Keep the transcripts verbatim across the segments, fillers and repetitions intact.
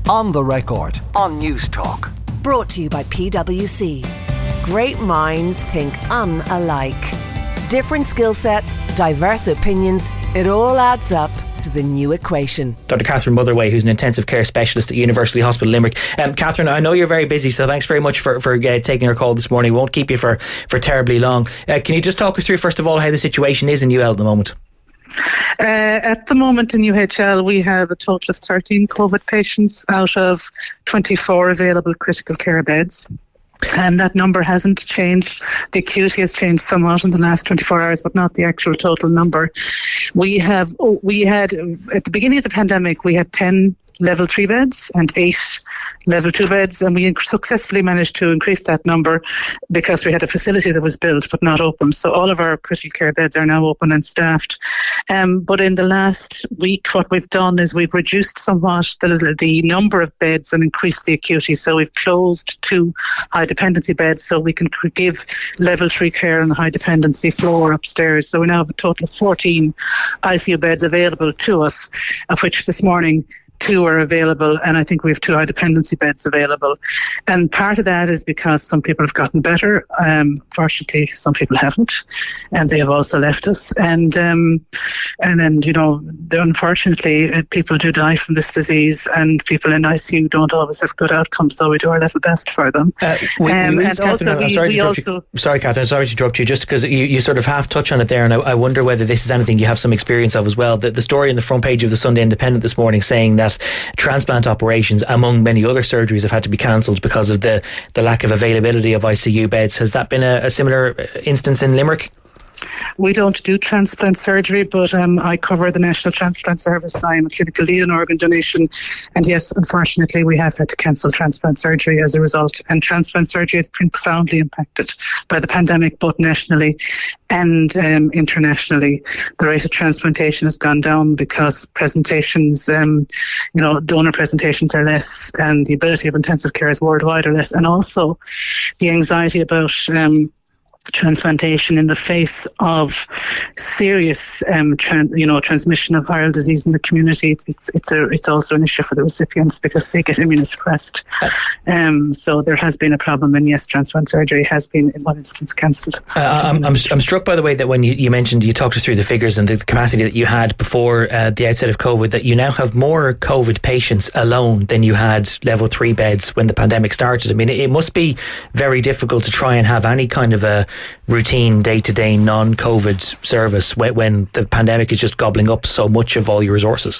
On the Record on News Talk. Brought to you by P W C. Great minds think unalike. Different skill sets, diverse opinions, it all adds up to the new equation. Doctor Catherine Motherway, who's an intensive care specialist at University Hospital Limerick. Um, Catherine, I know you're very busy, so thanks very much for, for uh, taking our call this morning. We won't keep you for, for terribly long. Uh, can you just talk us through, first of all, how the situation is in U L at the moment? Uh, at the moment in U H L, we have a total of thirteen COVID patients out of twenty-four available critical care beds. And that number hasn't changed. The acuity has changed somewhat in the last twenty-four hours, but not the actual total number. We have, oh, we had, at the beginning of the pandemic, we had ten level three beds and eight level two beds, and we successfully managed to increase that number because we had a facility that was built but not open. So all of our critical care beds are now open and staffed. Um, but in the last week, what we've done is we've reduced somewhat the, the number of beds and increased the acuity. So we've closed two high dependency beds so we can give level three care on the high dependency floor upstairs. So we now have a total of fourteen I C U beds available to us, of which this morning two are available, and I think we have two high dependency beds available. And part of that is because some people have gotten better. Um, fortunately, some people haven't, and they have also left us. And um, and then, you know, unfortunately, uh, people do die from this disease, and people in I C U don't always have good outcomes, though we do our level best for them. Uh, we, um, we and Catherine, also, we, sorry we also... You. Sorry, Catherine, sorry to interrupt you, just because you, you sort of half touch on it there, and I, I wonder whether this is anything you have some experience of as well. The, the story in the front page of the Sunday Independent this morning saying that transplant operations, among many other surgeries, have had to be cancelled because of the, the lack of availability of I C U beds. Has that been a, a similar instance in Limerick? We don't do transplant surgery, but um, I cover the National Transplant Service. I am a clinical lead in organ donation, and yes, unfortunately, we have had to cancel transplant surgery as a result. And transplant surgery has been profoundly impacted by the pandemic, both nationally and um, internationally. The rate of transplantation has gone down because presentations, um, you know, donor presentations are less, and the ability of intensive carers worldwide are less, and also the anxiety about um, transplantation in the face of serious, um, tran- you know, transmission of viral disease in the community. It's it's it's, a, it's also an issue for the recipients because they get immunosuppressed. Um, so there has been a problem, and yes, transplant surgery has been in one instance cancelled. Uh, I'm, I'm I'm struck by the way that when you, you mentioned, you talked us through the figures and the capacity that you had before uh, the outset of COVID, that you now have more COVID patients alone than you had level three beds when the pandemic started. I mean, it, it must be very difficult to try and have any kind of a routine day-to-day non-COVID service when the pandemic is just gobbling up so much of all your resources.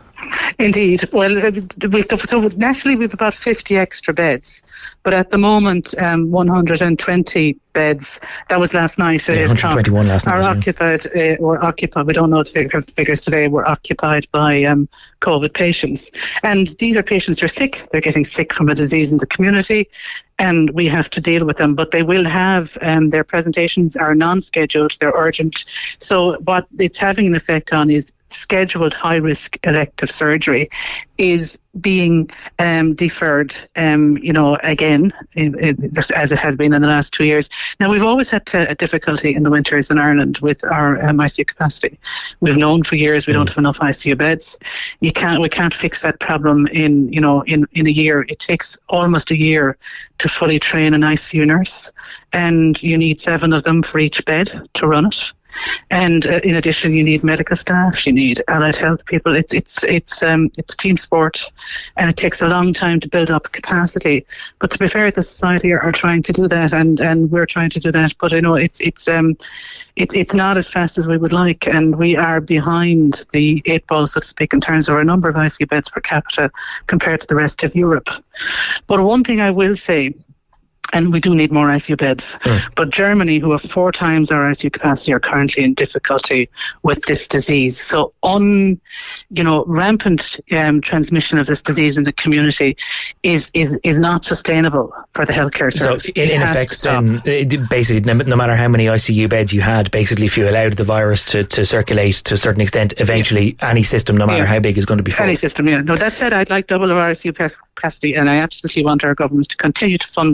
Indeed. Well, we've, so nationally we've about fifty extra beds, but at the moment um, one hundred twenty beds. That was last night. Yeah, one hundred twenty-one last night. Are occupied. Uh, were occupied. We don't know the figure, figures today. Were occupied by um, COVID patients, and these are patients who are sick. They're getting sick from a disease in the community, and we have to deal with them. But they will have um, their presentations are non-scheduled. They're urgent. So what it's having an effect on is scheduled high-risk elective surgery is being um, deferred, um, you know, again, it, it, as it has been in the last two years. Now, we've always had to, a difficulty in the winters in Ireland with our um, I C U capacity. We've known for years we don't have enough I C U beds. You can't, we can't fix that problem in, you know, in, in a year. It takes almost a year to fully train an I C U nurse, and you need seven of them for each bed to run it. And uh, in addition, you need medical staff, you need allied health people. It's it's it's um it's team sport, and it takes a long time to build up capacity. But to be fair, the society are, are trying to do that, and, and we're trying to do that. But I know it's it's um it's it's not as fast as we would like, and we are behind the eight ball, so to speak, in terms of our number of I C U beds per capita compared to the rest of Europe. But one thing I will say, and we do need more I C U beds. Mm. But Germany, who have four times our I C U capacity, are currently in difficulty with this disease. So on, you know, rampant um, transmission of this disease in the community is is is not sustainable for the healthcare service. So in, in effect, then, basically, no, no matter how many I C U beds you had, basically, if you allowed the virus to, to circulate to a certain extent, eventually yeah. any system, no matter yeah. how big, is going to be full. Any system, yeah. No, that said, I'd like double of our I C U capacity, and I absolutely want our government to continue to fund it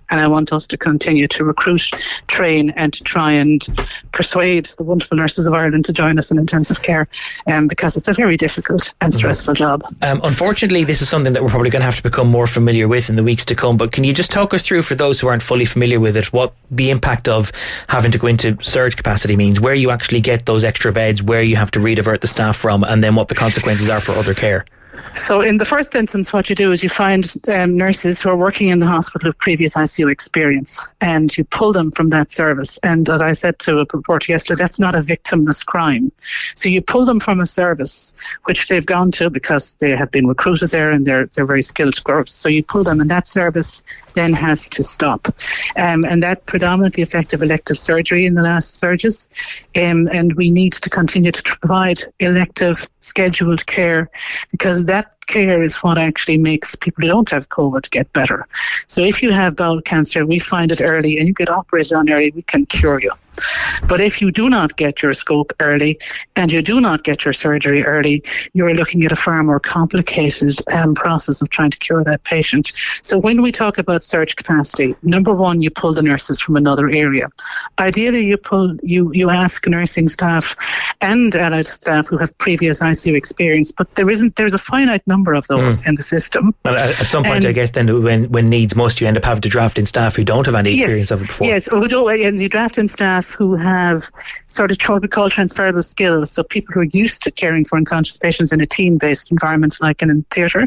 And I want us to continue to recruit, train, and to try and persuade the wonderful nurses of Ireland to join us in intensive care, um, because it's a very difficult and stressful job. Um, unfortunately, this is something that we're probably going to have to become more familiar with in the weeks to come. But can you just talk us through, for those who aren't fully familiar with it, what the impact of having to go into surge capacity means, where you actually get those extra beds, where you have to redivert the staff from, and then what the consequences are for other care? So in the first instance, what you do is you find um, nurses who are working in the hospital with previous I C U experience, and you pull them from that service. And as I said to a reporter yesterday, that's not a victimless crime. So you pull them from a service which they've gone to because they have been recruited there and they're they're very skilled groups. So you pull them, and that service then has to stop. Um, and that predominantly affected elective surgery in the last surges. Um, and we need to continue to provide elective scheduled care, because that care is what actually makes people who don't have COVID get better. So if you have bowel cancer, we find it early and you get operated on early, we can cure you. But if you do not get your scope early and you do not get your surgery early, you're looking at a far more complicated um, process of trying to cure that patient. So when we talk about surge capacity, number one, you pull the nurses from another area. Ideally, you pull, you, you ask nursing staff and allied staff who have previous I C U experience, but there isn't. There's a finite number of those mm. in the system. Well, at some point, and I guess then when when needs must, you end up having to draft in staff who don't have any experience yes, of it before. Yes, who don't, and you draft in staff who have sort of what we call transferable skills. So people who are used to caring for unconscious patients in a team-based environment, like in a theatre.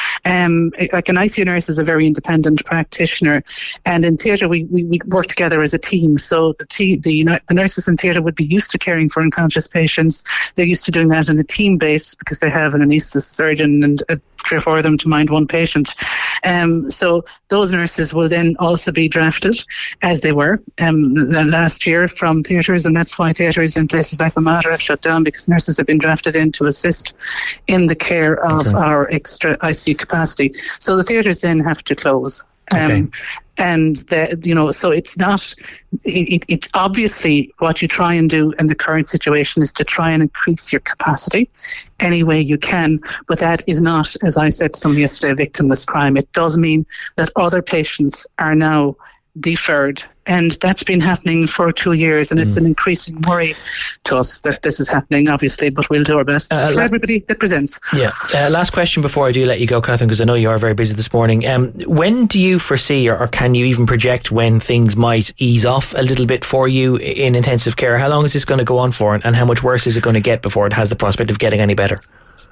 Um, like an I C U nurse is a very independent practitioner, and in theatre we, we, we work together as a team. So the team, the the nurses in theatre would be used to caring for unconscious patients. They're used to doing that on a team base because they have an anaesthetist, surgeon, and uh, three or four of them to mind one patient. Um, so those nurses will then also be drafted, as they were um, last year, from theatres, and that's why theatres in places like the Mater have shut down, because nurses have been drafted in to assist in the care of okay. our extra I C U capacity. So the theatres then have to close. Um, okay. And, the, you know, so it's not, it, it obviously what you try and do in the current situation is to try and increase your capacity any way you can. But that is not, as I said to someone yesterday, a victimless crime. It does mean that other patients are now deferred. And that's been happening for two years, and it's mm. an increasing worry to us that this is happening, obviously, but we'll do our best uh, for la- everybody that presents. Yeah. Uh, last question before I do let you go, Catherine, because I know you are very busy this morning. Um, when do you foresee, or, or can you even project when things might ease off a little bit for you in intensive care? How long is this going to go on for, and, and how much worse is it going to get before it has the prospect of getting any better?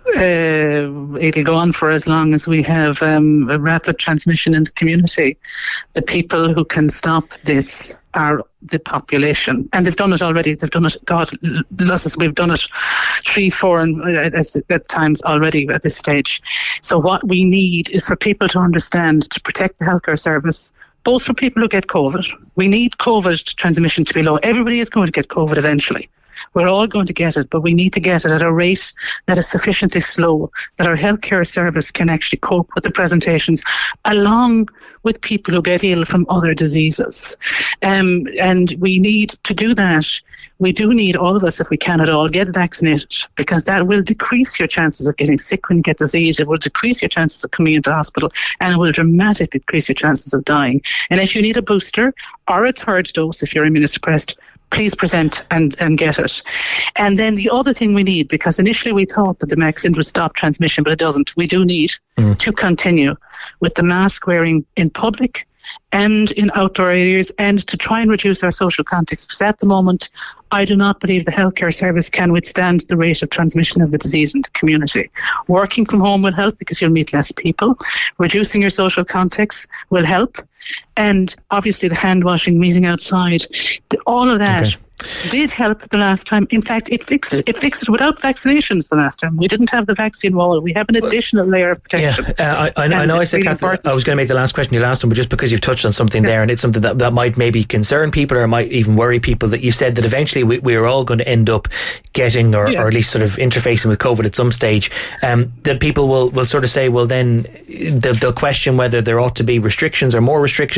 Uh, it'll go on for as long as we have um, a rapid transmission in the community. The people who can stop this are the population, and they've done it already. They've done it, God, losses, we've done it three, four, and uh, at times already at this stage. So what we need is for people to understand, to protect the healthcare service, both for people who get COVID. We need COVID transmission to be low. Everybody is going to get COVID eventually. We're all going to get it, but we need to get it at a rate that is sufficiently slow that our healthcare service can actually cope with the presentations, along with people who get ill from other diseases. Um, and we need to do that. We do need, all of us, if we can at all, get vaccinated, because that will decrease your chances of getting sick when you get disease. It will decrease your chances of coming into hospital, and it will dramatically decrease your chances of dying. And if you need a booster or a third dose, if you're immunosuppressed, please present and, and get it. And then the other thing we need, because initially we thought that the vaccine would stop transmission, but it doesn't. We do need mm. to continue with the mask wearing in public and in outdoor areas, and to try and reduce our social contacts. Because at the moment, I do not believe the healthcare service can withstand the rate of transmission of the disease in the community. Working from home will help because you'll meet less people. Reducing your social contacts will help. And obviously the hand washing, meeting outside, the, all of that okay. did help the last time. In fact, it fixed it. It fixed it without vaccinations the last time. We didn't have the vaccine wall. We have an additional layer of protection. Yeah, uh, I, I, I know I said, really Catherine, I was going to make the last question your last one, but just because you've touched on something yeah. there, and it's something that, that might maybe concern people or might even worry people, that you said that eventually we, we are all going to end up getting or, yeah. or at least sort of interfacing with COVID at some stage. Um, that people will, will sort of say, well then they'll, they'll question whether there ought to be restrictions or more restrictions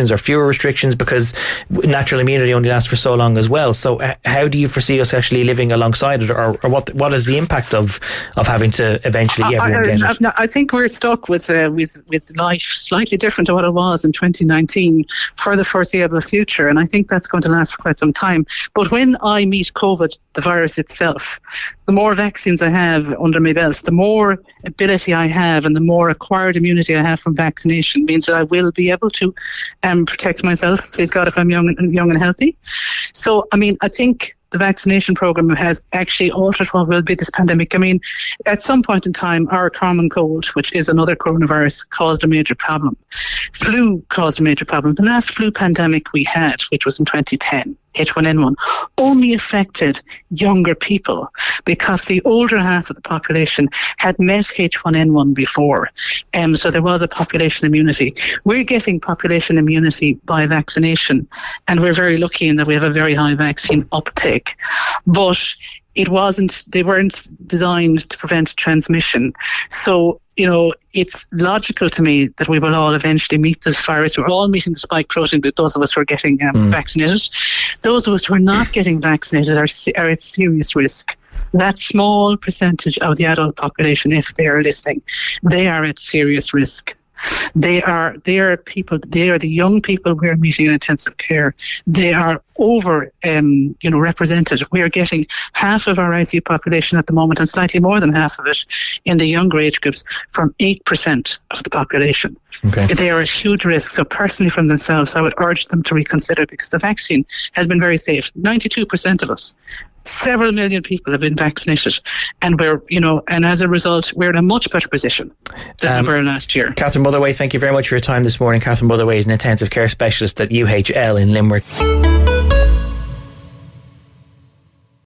restrictions or fewer restrictions, because natural immunity only lasts for so long as well. So uh, how do you foresee us actually living alongside it, or, or what what is the impact of, of having to eventually everyone I, get it? I, I think we're stuck with, uh, with, with life slightly different to what it was in twenty nineteen for the foreseeable future, and I think that's going to last for quite some time. But when I meet COVID, the virus itself, the more vaccines I have under my belt, the more ability I have and the more acquired immunity I have from vaccination means that I will be able to um, protect myself, please God, if I'm young and, young and healthy. So, I mean, I think the vaccination program has actually altered what will be this pandemic. I mean, at some point in time, our common cold, which is another coronavirus, caused a major problem. Flu caused a major problem. The last flu pandemic we had, which was in twenty ten, H one N one, only affected younger people because the older half of the population had met H one N one before. Um, so there was a population immunity. We're getting population immunity by vaccination, and we're very lucky in that we have a very high vaccine uptake. But it wasn't, they weren't designed to prevent transmission. So, you know, it's logical to me that we will all eventually meet this virus. We're all meeting the spike protein, but those of us who are getting um, mm. vaccinated. Those of us who are not getting vaccinated are, are at serious risk. That small percentage of the adult population, if they are listening, they are at serious risk. They are they are people. They are the young people we're meeting in intensive care. They are over, um, you know, represented. We are getting half of our I C U population at the moment, and slightly more than half of it in the younger age groups, from eight percent of the population. Okay. They are a huge risk. So personally, from themselves, I would urge them to reconsider, because the vaccine has been very safe. ninety-two percent of us. Several million people have been vaccinated, and we're, you know, and as a result, we're in a much better position than um, we were last year. Catherine Motherway, thank you very much for your time this morning. Catherine Motherway is an intensive care specialist at U H L in Limerick.